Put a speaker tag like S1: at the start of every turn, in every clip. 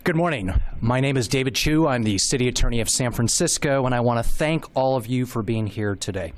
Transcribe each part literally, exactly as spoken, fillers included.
S1: Good morning. My name is David Chu. I'm the City Attorney of San Francisco, and I want to thank all of you for being here today.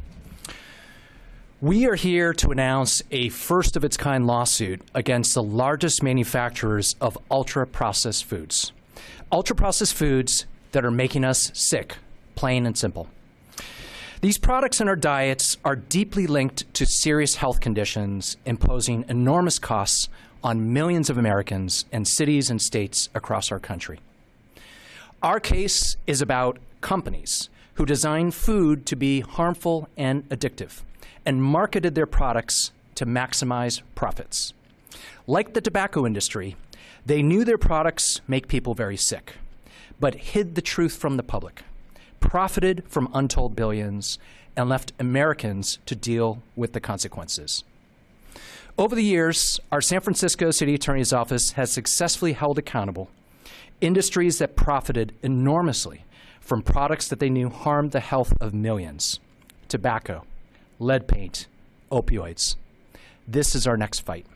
S1: We are here to announce a first-of-its-kind lawsuit against the largest manufacturers of ultra-processed foods. Ultra-processed foods that are making us sick, plain and simple. These products in our diets are deeply linked to serious health conditions, imposing enormous costs on millions of Americans and cities and states across our country. Our case is about companies who design food to be harmful and addictive and marketed their products to maximize profits. Like the tobacco industry, they knew their products make people very sick, but hid the truth from the public, profited from untold billions, and left Americans to deal with the consequences. Over the years, our San Francisco City Attorney's Office has successfully held accountable industries that profited enormously from products that they knew harmed the health of millions: tobacco, lead paint, opioids. This is our next fight.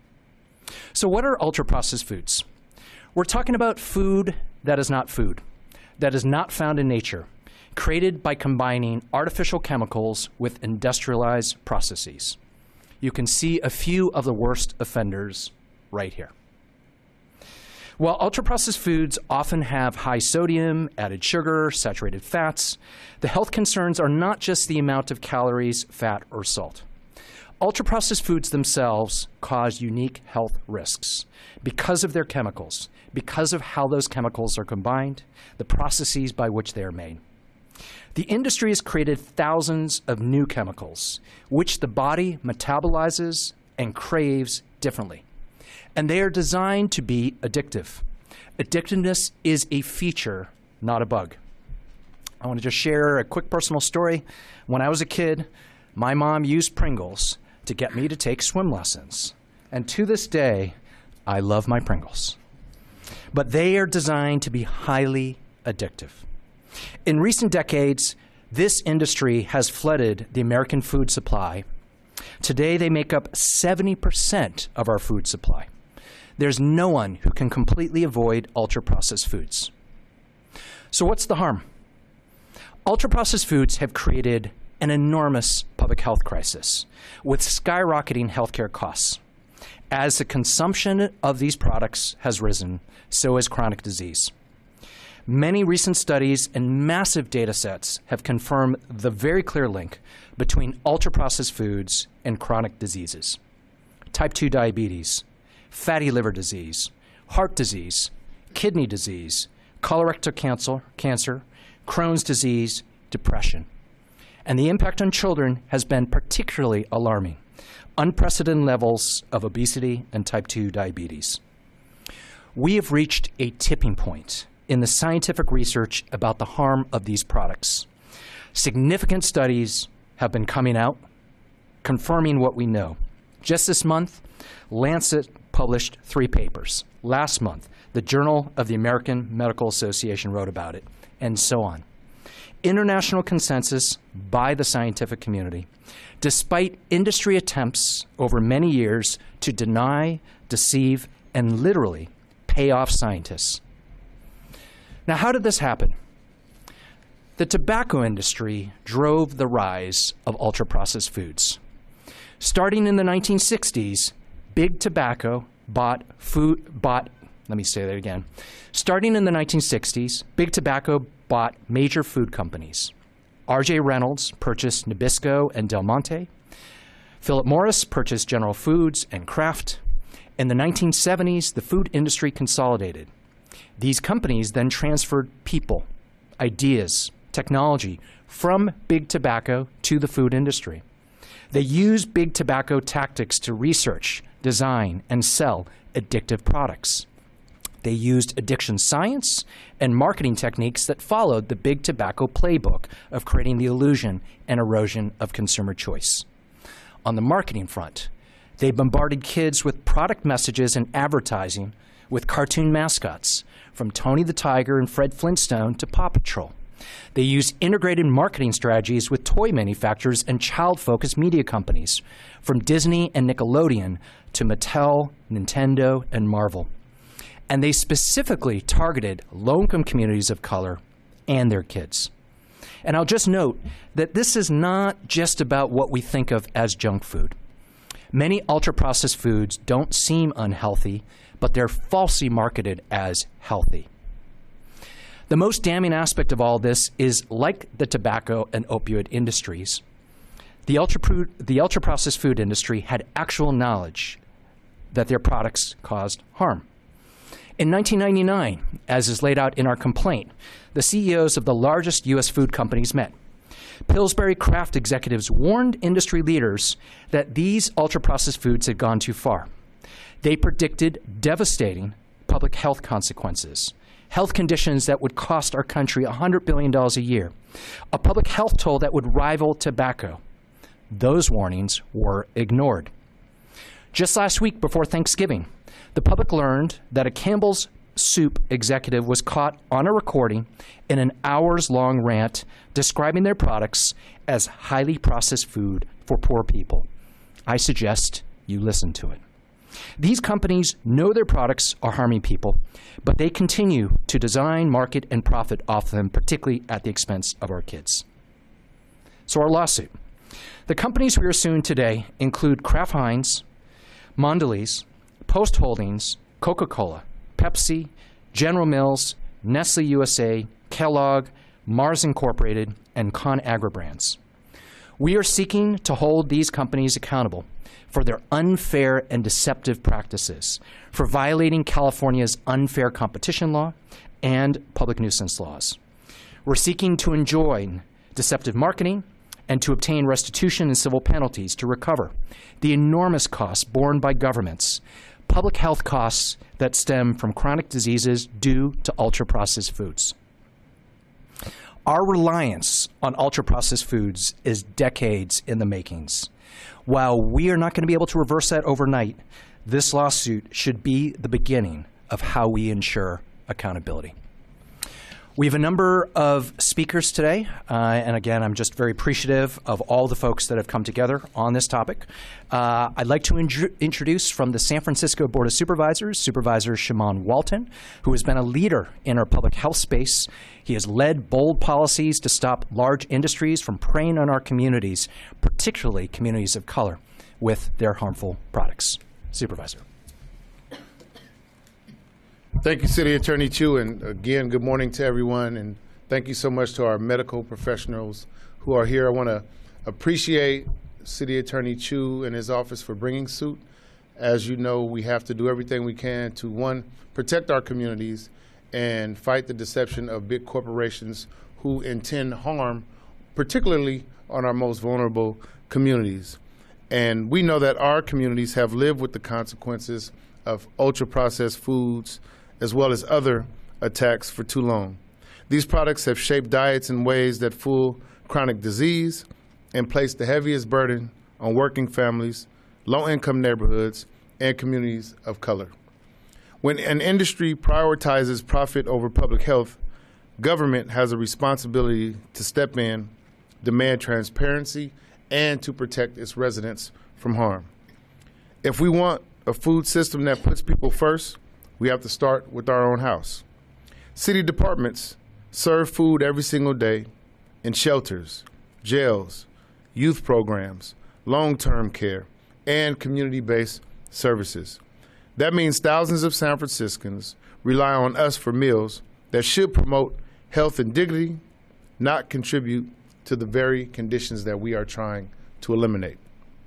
S1: So what are ultra-processed foods? We're talking about food that is not food, that is not found in nature, created by combining artificial chemicals with industrialized processes. You can see a few of the worst offenders right here. While ultra-processed foods often have high sodium, added sugar, saturated fats, the health concerns are not just the amount of calories, fat, or salt. Ultra-processed foods themselves cause unique health risks because of their chemicals, because of how those chemicals are combined, the processes by which they are made. The industry has created thousands of new chemicals, which the body metabolizes and craves differently. And they are designed to be addictive. Addictiveness is a feature, not a bug. I want to just share a quick personal story. When I was a kid, my mom used Pringles to get me to take swim lessons. And to this day, I love my Pringles. But they are designed to be highly addictive. In recent decades, this industry has flooded the American food supply. Today, they make up seventy percent of our food supply. There's no one who can completely avoid ultra-processed foods. So what's the harm? Ultra-processed foods have created an enormous public health crisis with skyrocketing healthcare costs. As the consumption of these products has risen, so has chronic disease. Many recent studies and massive data sets have confirmed the very clear link between ultra-processed foods and chronic diseases. Type two diabetes, fatty liver disease, heart disease, kidney disease, colorectal cancer, cancer, Crohn's disease, depression. And the impact on children has been particularly alarming. Unprecedented levels of obesity and type two diabetes. We have reached a tipping point in the scientific research about the harm of these products. Significant studies have been coming out confirming what we know. Just this month, Lancet published three papers. Last month, the Journal of the American Medical Association wrote about it, and so on. International consensus by the scientific community, despite industry attempts over many years to deny, deceive, and literally pay off scientists. Now, how did this happen? The tobacco industry drove the rise of ultra-processed foods. Starting in the nineteen sixties, Big Tobacco bought food, bought, let me say that again. Starting in the nineteen sixties, Big Tobacco bought major food companies. R J Reynolds purchased Nabisco and Del Monte. Philip Morris purchased General Foods and Kraft. In the nineteen seventies, the food industry consolidated. These companies then transferred people, ideas, technology from Big Tobacco to the food industry. They used Big Tobacco tactics to research, design, and sell addictive products. They used addiction science and marketing techniques that followed the Big Tobacco playbook of creating the illusion and erosion of consumer choice. On the marketing front, they bombarded kids with product messages and advertising with cartoon mascots, from Tony the Tiger and Fred Flintstone to Paw Patrol. They used integrated marketing strategies with toy manufacturers and child-focused media companies, from Disney and Nickelodeon to Mattel, Nintendo, and Marvel. and they specifically targeted low-income communities of color and their kids. And I'll just note that this is not just about what we think of as junk food. Many ultra-processed foods don't seem unhealthy, but they're falsely marketed as healthy. The most damning aspect of all this is, like the tobacco and opioid industries, the ultra the ultra-processed food industry had actual knowledge that their products caused harm. In nineteen ninety-nine, as is laid out in our complaint, the C E Os of the largest U S food companies met. Pillsbury Kraft executives warned industry leaders that these ultra-processed foods had gone too far. They predicted devastating public health consequences, health conditions that would cost our country one hundred billion dollars a year, a public health toll that would rival tobacco. Those warnings were ignored. Just last week before Thanksgiving, the public learned that a Campbell's Soup executive was caught on a recording in an hours-long rant describing their products as highly processed food for poor people. I suggest you listen to it. These companies know their products are harming people, but they continue to design, market, and profit off them, particularly at the expense of our kids. So our lawsuit. The companies we are suing today include Kraft Heinz, Mondelez, Post Holdings, Coca-Cola, Pepsi, General Mills, Nestle U S A, Kellogg, Mars Incorporated, and ConAgra Brands. We are seeking to hold these companies accountable for their unfair and deceptive practices, for violating California's unfair competition law and public nuisance laws. We're seeking to enjoin deceptive marketing and to obtain restitution and civil penalties to recover the enormous costs borne by governments, public health costs that stem from chronic diseases due to ultra-processed foods. Our reliance on ultra-processed foods is decades in the makings. While we are not going to be able to reverse that overnight, this lawsuit should be the beginning of how we ensure accountability. We have a number of speakers today, uh, and again, I'm just very appreciative of all the folks that have come together on this topic. Uh, I'd like to in introduce from the San Francisco Board of Supervisors, Supervisor Shamann Walton, who has been a leader in our public health space. He has led bold policies to stop large industries from preying on our communities, particularly communities of color, with their harmful products. Supervisor.
S2: Thank you, City Attorney Chu, and again, good morning to everyone, and thank you so much to our medical professionals who are here. I want to appreciate City Attorney Chu and his office for bringing suit. As you know, we have to do everything we can to, one, protect our communities and fight the deception of big corporations who intend harm, particularly on our most vulnerable communities. And we know that our communities have lived with the consequences of ultra-processed foods as well as other attacks for too long. These products have shaped diets in ways that fuel chronic disease and place the heaviest burden on working families, low-income neighborhoods, and communities of color. When an industry prioritizes profit over public health, government has a responsibility to step in, demand transparency, and to protect its residents from harm. If we want a food system that puts people first, we have to start with our own house. City departments serve food every single day in shelters, jails, youth programs, long-term care, and community-based services. That means thousands of San Franciscans rely on us for meals that should promote health and dignity, not contribute to the very conditions that we are trying to eliminate.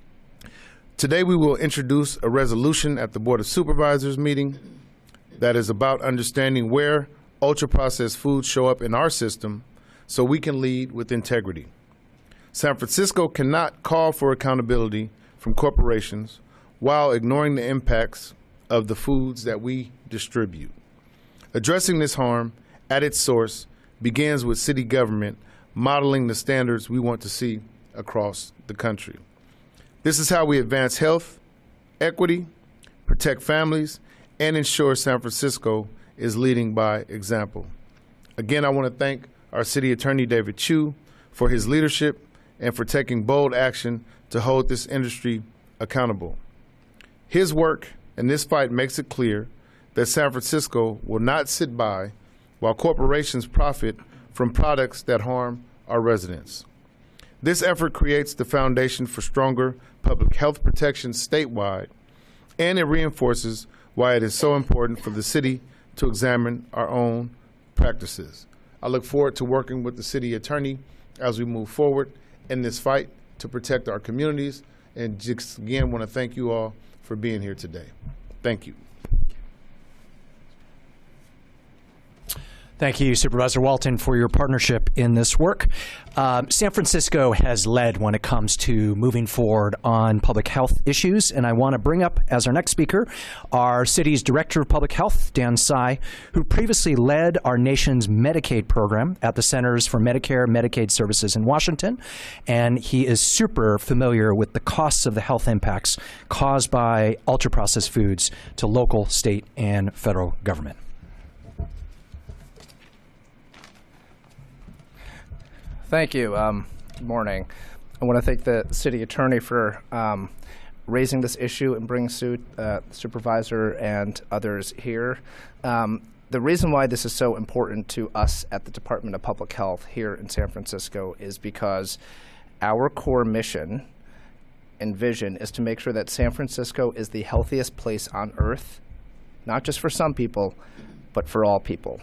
S2: Today we will introduce a resolution at the Board of Supervisors meeting that is about understanding where ultra-processed foods show up in our system so we can lead with integrity. San Francisco cannot call for accountability from corporations while ignoring the impacts of the foods that we distribute. Addressing this harm at its source begins with city government modeling the standards we want to see across the country. This is how we advance health, equity, protect families, and ensure San Francisco is leading by example. Again, I want to thank our City Attorney, David Chu, for his leadership and for taking bold action to hold this industry accountable. His work in this fight makes it clear that San Francisco will not sit by while corporations profit from products that harm our residents. This effort creates the foundation for stronger public health protection statewide, and it reinforces why it is so important for the city to examine our own practices. I look forward to working with the city attorney as we move forward in this fight to protect our communities, and just again want to thank you all for being here today. Thank you.
S1: Thank you, Supervisor Walton, for your partnership in this work. Um, San Francisco has led when it comes to moving forward on public health issues, and I want to bring up as our next speaker our city's Director of Public Health, Dan Tsai, who previously led our nation's Medicaid program at the Centers for Medicare and Medicaid Services in Washington, and he is super familiar with the costs of the health impacts caused by ultra-processed foods to local, state, and federal government.
S3: Thank you. Um, good morning. I want to thank the city attorney for um, raising this issue and bringing suit, uh, supervisor and others here. Um, the reason why this is so important to us at the Department of Public Health here in San Francisco is because our core mission and vision is to make sure that San Francisco is the healthiest place on earth, not just for some people, but for all people.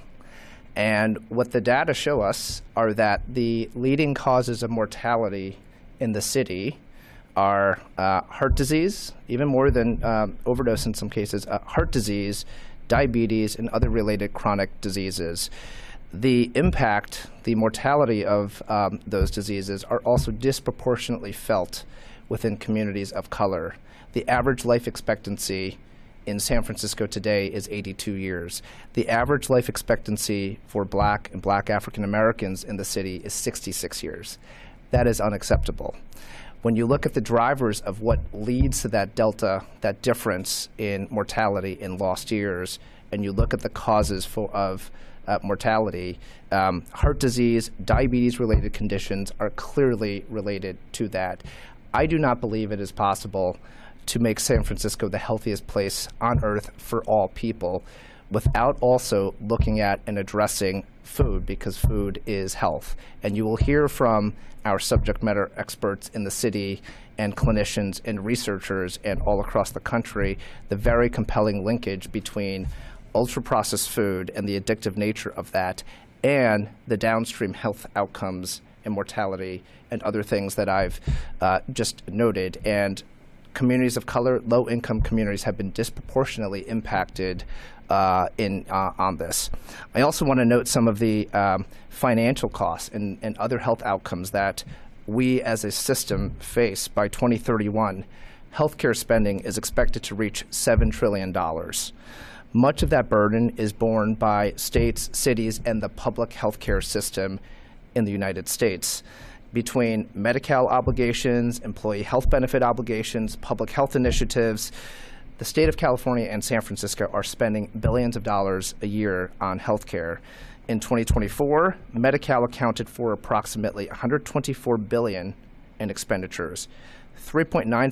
S3: And what the data show us are that the leading causes of mortality in the city are uh, heart disease, even more than um, overdose in some cases, uh, heart disease, diabetes, and other related chronic diseases. The impact, the mortality of um, those diseases are also disproportionately felt within communities of color. The average life expectancy in San Francisco today is eighty-two years. The average life expectancy for black and black African Americans in the city is sixty-six years. That is unacceptable. When you look at the drivers of what leads to that delta, that difference in mortality in lost years, and you look at the causes for, of uh, mortality, um, heart disease, diabetes-related conditions are clearly related to that. I do not believe it is possible to make San Francisco the healthiest place on earth for all people without also looking at and addressing food, because food is health. And you will hear from our subject matter experts in the city and clinicians and researchers and all across the country the very compelling linkage between ultra-processed food and the addictive nature of that and the downstream health outcomes and mortality and other things that I've uh, just noted. And communities of color, low-income communities have been disproportionately impacted uh, in uh, on this. I also want to note some of the um, financial costs and, and other health outcomes that we as a system face. By twenty thirty-one, healthcare spending is expected to reach seven trillion dollars. Much of that burden is borne by states, cities, and the public healthcare system in the United States. Between Medi-Cal obligations, employee health benefit obligations, public health initiatives, the state of California and San Francisco are spending billions of dollars a year on healthcare. In twenty twenty-four, Medi-Cal accounted for approximately one hundred twenty-four billion dollars in expenditures. three point nine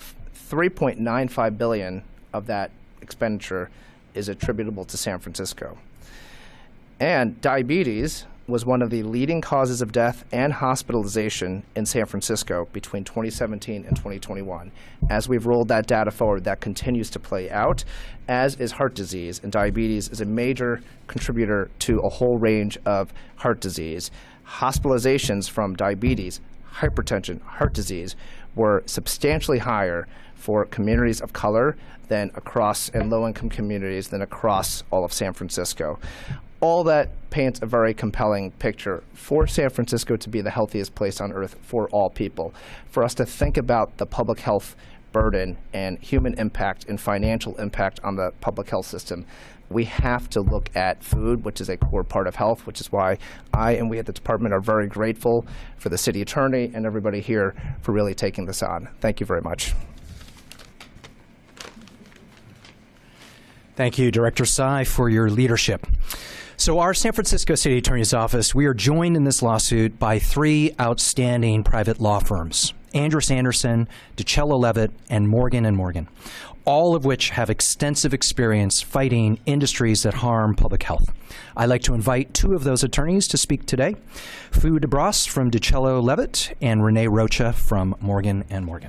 S3: five billion dollars of that expenditure is attributable to San Francisco. And diabetes was one of the leading causes of death and hospitalization in San Francisco between twenty seventeen and twenty twenty-one. As we've rolled that data forward, that continues to play out, as is heart disease, and diabetes is a major contributor to a whole range of heart disease. Hospitalizations from diabetes, hypertension, heart disease were substantially higher for communities of color than across, and low-income communities than across all of San Francisco. All that paints a very compelling picture for San Francisco to be the healthiest place on earth for all people, for us to think about the public health burden and human impact and financial impact on the public health system. We have to look at food, which is a core part of health, which is why I and we at the department are very grateful for the city attorney and everybody here for really taking this on. Thank you very much.
S1: Thank you, Director Tsai, for your leadership. So our San Francisco City Attorney's Office, we are joined in this lawsuit by three outstanding private law firms. Andrus Anderson, DiCello Levitt, and Morgan and Morgan, all of which have extensive experience fighting industries that harm public health. I'd like to invite two of those attorneys to speak today, Fu DeBras from DiCello Levitt and Renee Rocha from Morgan and Morgan.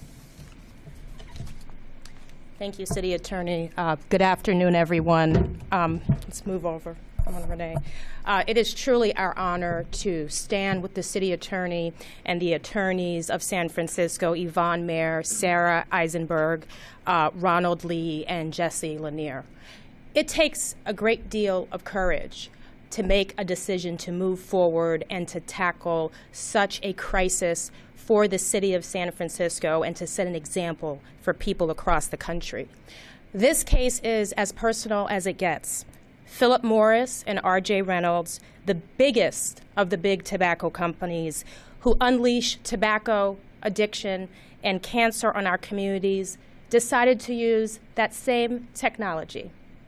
S4: Thank you, City Attorney. Uh, good afternoon, everyone. Um, let's move over. Come on, Renee. Uh, it is truly our honor to stand with the City Attorney and the attorneys of San Francisco, Yvonne Mayer, Sarah Eisenberg, uh, Ronald Lee, and Jesse Lanier. It takes a great deal of courage to make a decision to move forward and to tackle such a crisis for the city of San Francisco and to set an example for people across the country. This case is as personal as it gets. Philip Morris and R J Reynolds, the biggest of the big tobacco companies who unleash tobacco addiction and cancer on our communities, decided to use that same technology,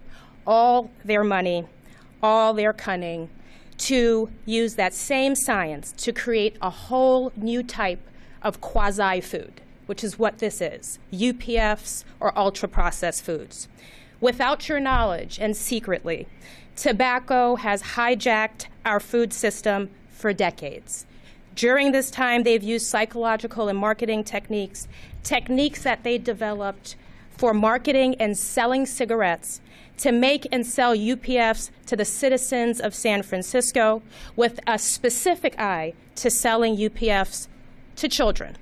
S4: all their money, all their cunning, to use that same science to create a whole new type of quasi-food, which is what this is, U P Fs or ultra-processed foods. Without your knowledge and secretly, tobacco has hijacked our food system for decades. During this time, they've used psychological and marketing techniques, techniques that they developed for marketing and selling cigarettes to make and sell U P Fs to the citizens of San Francisco with a specific eye to selling U P Fs to children.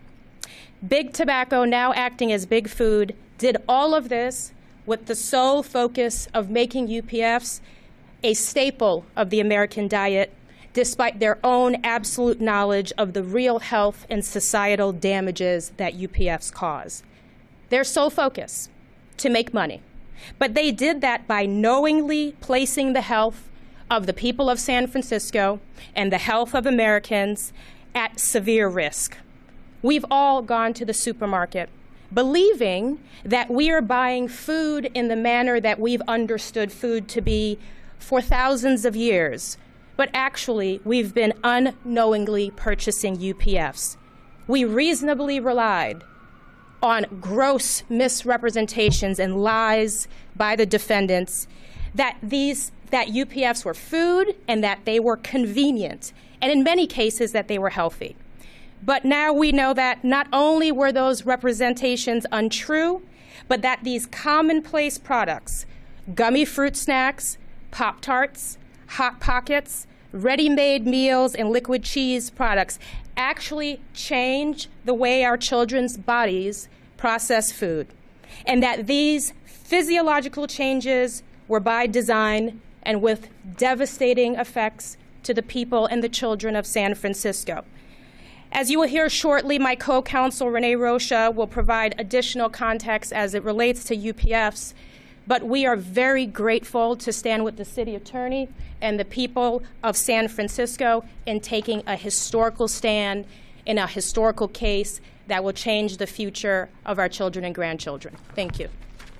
S4: Big Tobacco, now acting as Big Food, did all of this with the sole focus of making U P Fs a staple of the American diet, despite their own absolute knowledge of the real health and societal damages that U P Fs cause. Their sole focus, to make money. But they did that by knowingly placing the health of the people of San Francisco and the health of Americans at severe risk. We've all gone to the supermarket believing that we are buying food in the manner that we've understood food to be for thousands of years, but actually we've been unknowingly purchasing U P Fs. We reasonably relied on gross misrepresentations and lies by the defendants that these that U P Fs were food and that they were convenient, and in many cases that they were healthy. But now we know that not only were those representations untrue, but that these commonplace products, gummy fruit snacks, Pop-Tarts, Hot Pockets, ready-made meals, and liquid cheese products actually change the way our children's bodies process food, and that these physiological changes were by design and with devastating effects to the people and the children of San Francisco. As you will hear shortly, my co-counsel Renee Rocha will provide additional context as it relates to U P Fs, but we are very grateful to stand with the city attorney and the people of San Francisco in taking a historical stand in a historical case that will change the future of our children and grandchildren. Thank you.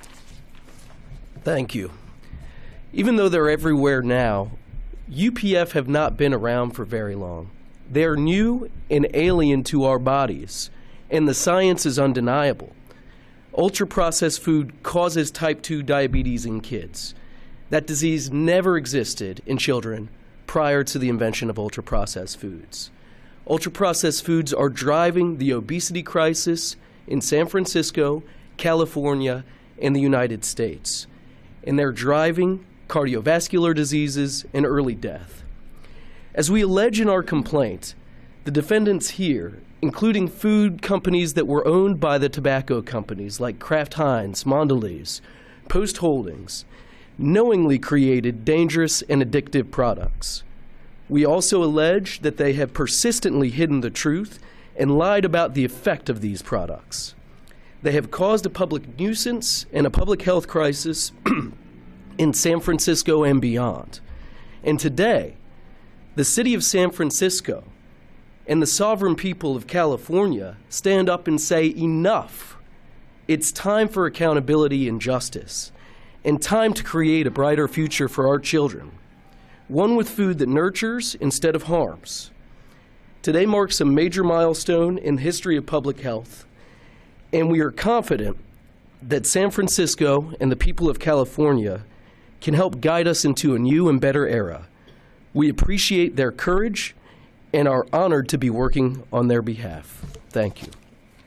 S5: Thank you. Even though they're everywhere now, U P F have not been around for very long. They are new and alien to our bodies, and the science is undeniable. Ultra-processed food causes type two diabetes in kids. That disease never existed in children prior to the invention of ultra-processed foods. Ultra-processed foods are driving the obesity crisis in San Francisco, California, and the United States. And they're driving cardiovascular diseases and early death. As we allege in our complaint, the defendants here, including food companies that were owned by the tobacco companies like Kraft Heinz, Mondelez, Post Holdings, knowingly created dangerous and addictive products. We also allege that they have persistently hidden the truth and lied about the effect of these products. They have caused a public nuisance and a public health crisis in San Francisco and beyond. And today, the city of San Francisco and the sovereign people of California stand up and say, enough. It's time for accountability and justice, and time to create a brighter future for our children, one with food that nurtures instead of harms. Today marks a major milestone in the history of public health, and we are confident that San Francisco and the people of California can help guide us into a new and better era. We appreciate their courage and are honored to be working on their behalf. Thank you.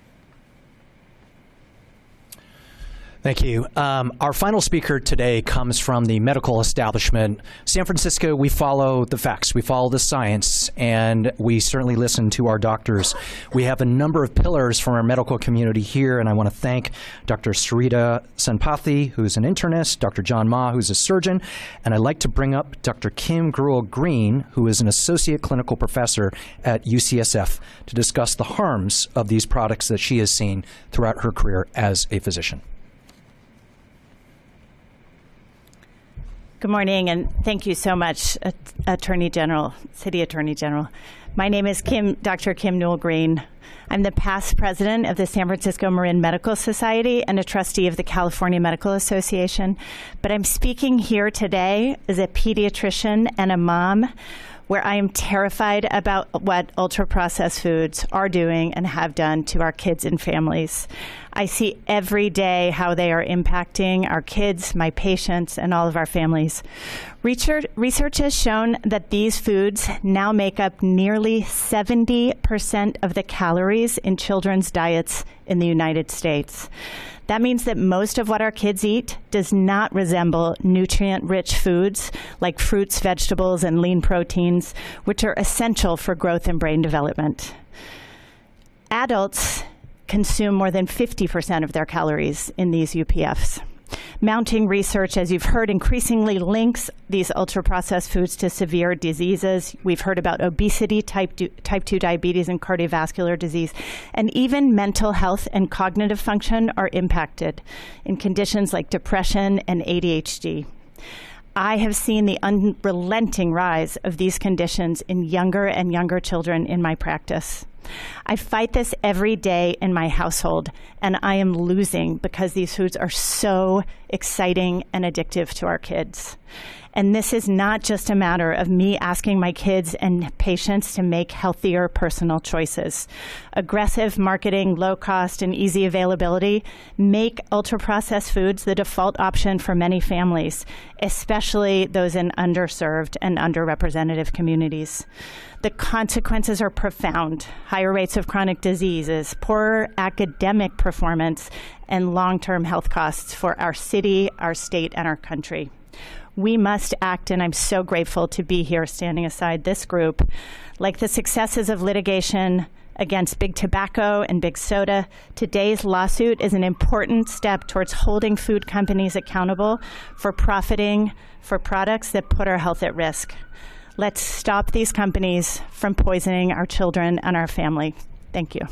S1: Thank you. Um, our final speaker today comes from the medical establishment. San Francisco, we follow the facts, we follow the science, and we certainly listen to our doctors. We have a number of pillars from our medical community here, and I want to thank Doctor Sarita Senapathy, who's an internist, Doctor John Ma, who's a surgeon, and I'd like to bring up Doctor Kim Gruel-Green, who is an associate clinical professor at U C S F, to discuss the harms of these products that she has seen throughout her career as a physician.
S6: Good morning, and thank you so much, Attorney General, City Attorney General. My name is Kim, Doctor Kim Gruel-Green. I'm the past president of the San Francisco Marin Medical Society and a trustee of the California Medical Association. But I'm speaking here today as a pediatrician and a mom, where I am terrified about what ultra-processed foods are doing and have done to our kids and families. I see every day how they are impacting our kids, my patients, and all of our families. Research, research has shown that these foods now make up nearly seventy percent of the calories in children's diets in the United States. That means that most of what our kids eat does not resemble nutrient-rich foods like fruits, vegetables, and lean proteins, which are essential for growth and brain development. Adults consume more than fifty percent of their calories in these U P Fs. Mounting research, as you've heard, increasingly links these ultra-processed foods to severe diseases. We've heard about obesity, type two diabetes, and cardiovascular disease. And even mental health and cognitive function are impacted in conditions like depression and A D H D. I have seen the unrelenting rise of these conditions in younger and younger children in my practice. I fight this every day in my household, and I am losing because these foods are so exciting and addictive to our kids. And this is not just a matter of me asking my kids and patients to make healthier personal choices. Aggressive marketing, low cost, and easy availability make ultra-processed foods the default option for many families, especially those in underserved and underrepresented communities. The consequences are profound: higher rates of chronic diseases, poorer academic performance, and long-term health costs for our city, our state, and our country. We must act, and I'm so grateful to be here standing aside this group. Like the successes of litigation against Big Tobacco and Big Soda, today's lawsuit is an important step towards holding food companies accountable for profiting for products that put our health at risk. Let's stop these companies from poisoning our children and our family. Thank you.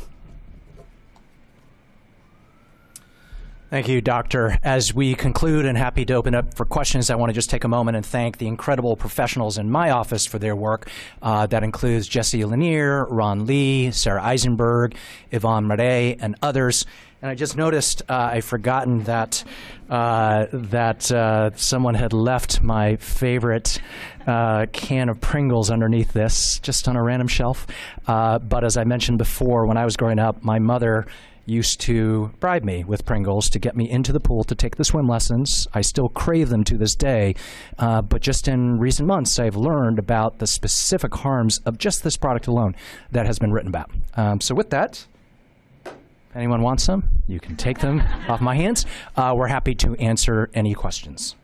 S1: Thank you, Doctor. As we conclude and happy to open up for questions, I want to just take a moment and thank the incredible professionals in my office for their work. Uh, that includes Jesse Lanier, Ron Lee, Sarah Eisenberg, Yvonne Marais, and others. And I just noticed uh, I've forgotten that uh, that uh, someone had left my favorite uh, can of Pringles underneath this, just on a random shelf. Uh, but as I mentioned before, when I was growing up, my mother used to bribe me with Pringles to get me into the pool to take the swim lessons. I still crave them to this day, uh, but just in recent months, I've learned about the specific harms of just this product alone that has been written about. Um, so with that, if anyone wants some, you can take them off my hands. Uh, we're happy to answer any questions.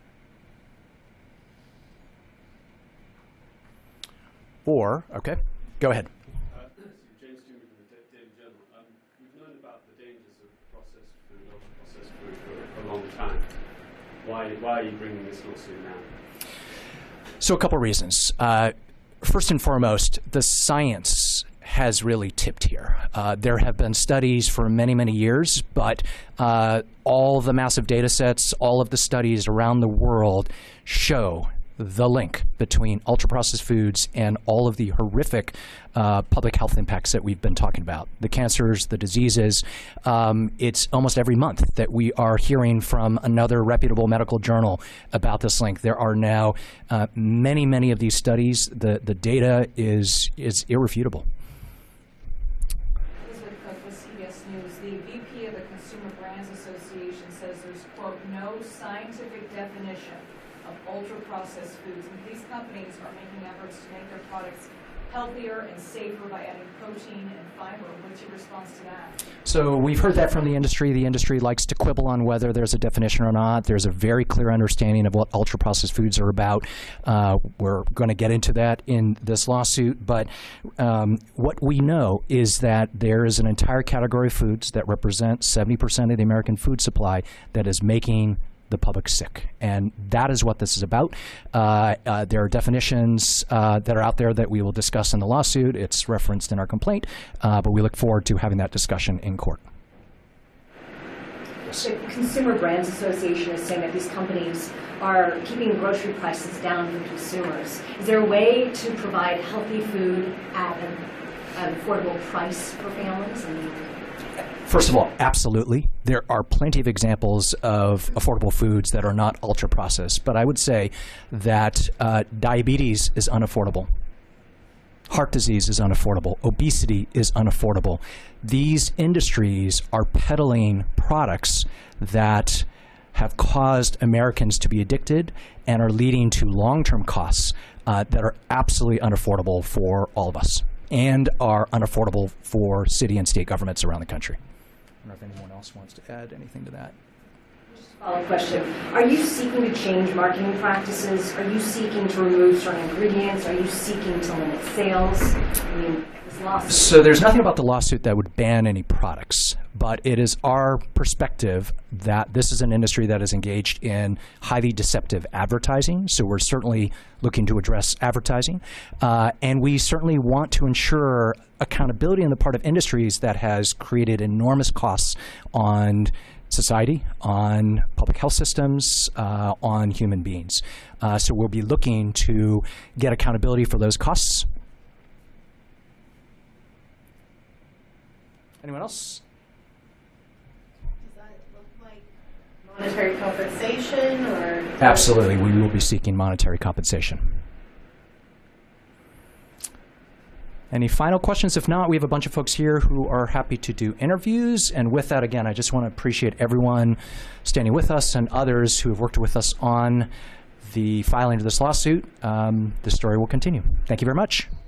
S1: Or, okay, go ahead.
S7: Why, why are you bringing this lawsuit now?
S1: So a couple reasons. Uh, first and foremost, the science has really tipped here. Uh, there have been studies for many, many years, but uh, all the massive data sets, all of the studies around the world show the link between ultra-processed foods and all of the horrific uh, public health impacts that we've been talking about, the cancers, the diseases. Um, it's almost every month that we are hearing from another reputable medical journal about this link. There are now uh, many, many of these studies. The, the data is, is irrefutable.
S8: Elizabeth Cook with C B S News. The V P of the Consumer Brands Association says there's, quote, no scientific definition of ultra-processed foods, and these companies are making efforts to make their products healthier and safer by adding protein and fiber. What's your response to that?
S1: So we've heard that from the industry. The industry likes to quibble on whether there's a definition or not. There's a very clear understanding of what ultra-processed foods are about. Uh, we're going to get into that in this lawsuit, but um, what we know is that there is an entire category of foods that represent seventy percent of the American food supply that is making the public sick, and that is what this is about. Uh, uh, there are definitions uh, that are out there that we will discuss in the lawsuit. It's referenced in our complaint, uh, but we look forward to having that discussion in court.
S9: The Consumer Brands Association is saying that these companies are keeping grocery prices down for consumers. Is there a way to provide healthy food at an, an affordable price for families? I mean,
S1: First of all, absolutely. There are plenty of examples of affordable foods that are not ultra-processed, but I would say that uh, diabetes is unaffordable. Heart disease is unaffordable. Obesity is unaffordable. These industries are peddling products that have caused Americans to be addicted and are leading to long-term costs uh, that are absolutely unaffordable for all of us and are unaffordable for city and state governments around the country. I don't know if anyone else wants to add anything to that.
S9: follow-up question. Are you seeking to change marketing practices? Are you seeking to remove certain ingredients? Are you seeking to limit sales? I mean, this lawsuit.
S1: So there's nothing about the lawsuit that would ban any products, but it is our perspective that this is an industry that is engaged in highly deceptive advertising. So we're certainly looking to address advertising. Uh, and we certainly want to ensure accountability on the part of industries that has created enormous costs on society, on public health systems, uh, on human beings. Uh, so we'll be looking to get accountability for those costs. Anyone else?
S10: Does that look like monetary compensation, or?
S1: Absolutely, we will be seeking monetary compensation. Any final questions? If not, we have a bunch of folks here who are happy to do interviews. And with that, again, I just want to appreciate everyone standing with us and others who have worked with us on the filing of this lawsuit. Um, the story will continue. Thank you very much.